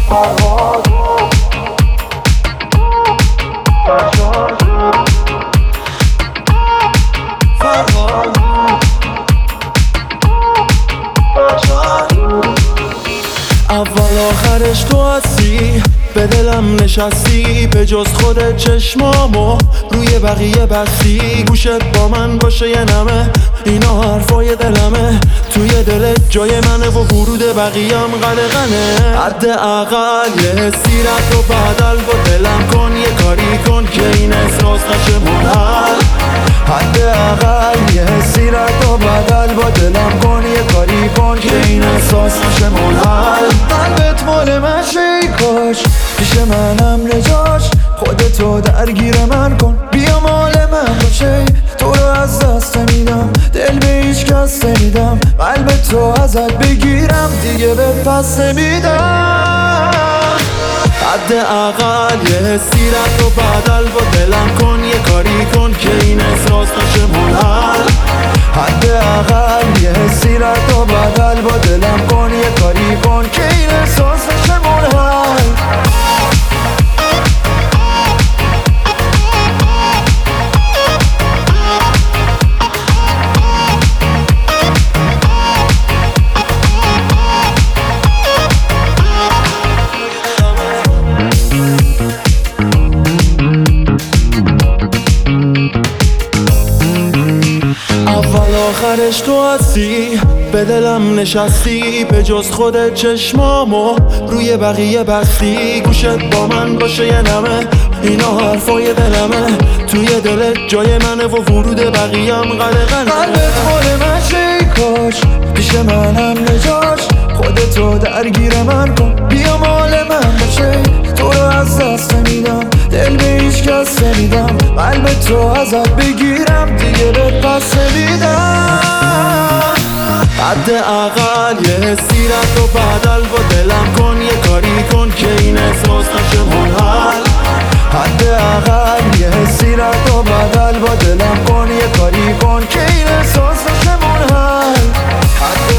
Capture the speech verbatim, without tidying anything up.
فرهاد فرشاد فرهاد فرشاد اول آخرش تو هستی، به دلم نشستی، به جز خودت چشمامو روی بقیه بستی. گوشت با من باشه یه نمه، اینا حرفای دلمه، توی دلت جای منه و ورود بقیه‌ام قلقنه. حد اقل یه حسی رد و بدل با دلم کن، یه کاری کن که این احساس نشه منحل. حد اقل یه حسی رد و بدل با دلم کن، یه کاری کن که این احساس نشه منحل. قلبت مال من شی کاش پیش منم نجاش، خودتو درگیر من کن، بیا مال من باشه. تو رو از دست میدم، دل به هیچ کس نمیدم، قلب تو ازت بگیرم دیگه به پس نمیدم. حد اقل یه حسی رد و بدل با دلم کن، یه کاری کن که این احساس نشه منحل. حد اقل یه حسی رد و بدل با دلم کن، یه کاری کن که این احساس نشه منحل. آخرش تو هستی، به دلم نشستی، به جز خودت چشمامو روی بقیه بستی. گوشت با من باشه یه نمه، اینا حرفای دلمه، توی دلت جای منه و ورود بقیه‌ام قلقنه. قلبت مال من شی کاش پیش منم نجاش، خودتو درگیر من کن، بیا مال من باشه. تو رو از دست نمیدم، دل به هیچ کس نمیدم، قلب تو ازت بگیرم دیگه به پس نمیدم. حد اقل یه حسی رد و بدل با دلم کن، یه کاری کن که این احساس نشه منحل. حد اقل یه حسی رد و بدل با دلم کن، یه کاری کن که این احساس نشه منحل. حد